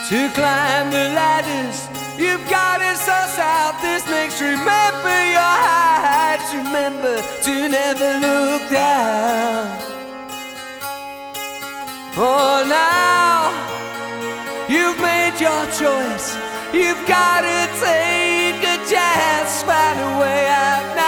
to climb the ladders. You've got it so south, this makes remember your heights. Remember to never look down. For now, you've made your choice. You've got to take a chance, find a way out now.